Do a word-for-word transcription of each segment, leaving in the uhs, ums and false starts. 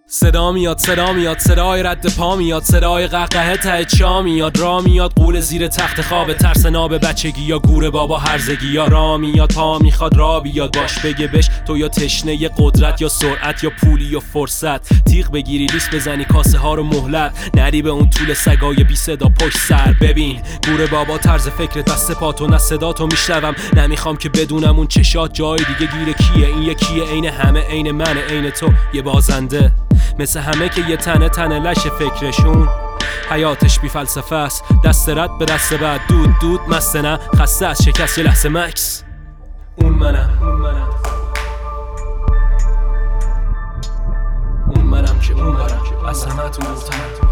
صدا میاد صدا میاد صدای رد پا میاد، صدای قهقه ته چا میاد، را میاد قول زیر تخت خواب، ترس ناب بچگی یا گور بابا هرزگی، یا را میاد پا میخواد را بیاد، باش بگه بش تو یا تشنه ی قدرت یا سرعت یا پولی یا فرصت، تیغ بگیری لیست بزنی کاسه ها رو مهلت نری به اون طول سگای بی صدا پشت سر. ببین گور بابا طرز فکر دست پاتو نه صداتو میشنوم، نمیخوام که بدونم اون چشات جای دیگه گیر کیه، این یکیه عین همه عین منه عین تو یه بازنده، مثل همه که یه تنه تنه لش فکرشون، حیاتش بی فلسفه است، دست رد به دست بعد، دود دود مسته نه خسته از شکست یه لحظه مکس. اون منم اون منم اون منم که اون برم از همه تو دورترم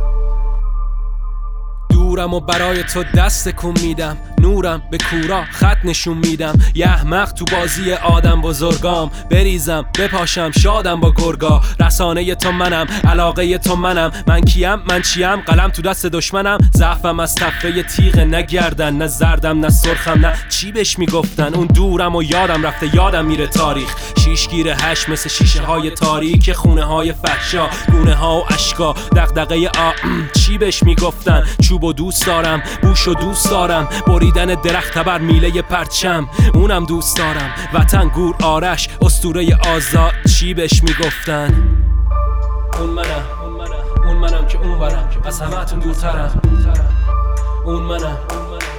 دورم و برای تو دست کن میدم، نورم به کورا خط نشون میدم، یه احمق تو بازی آدم بزرگام، بریزم بپاشم شادم با گرگا، رسانه تو منم علاقه تو منم، من کیم من چیم قلم تو دست دشمنم، ضعفم از تفه تیغ نگردن، نه زردم نه سرخم نه چی بهش میگفتن، اون دورم و یادم رفته یادم میره تاریخ، شیشگیر هش مثل شیشه های تاریک، خونه های فحشا گونه ها و اشکا، دغدغه آ چی بهش میگفتن، چوب و دوست دارم بوش و دوست دارم، بریدن درخت بر میله پرچم اونم دوست دارم، وطن گور آرش اسطوره آزاد چی بهش میگفتن. اون منم اون منم اون منم که اون برم از همه تون دورترم، اون منم اون منم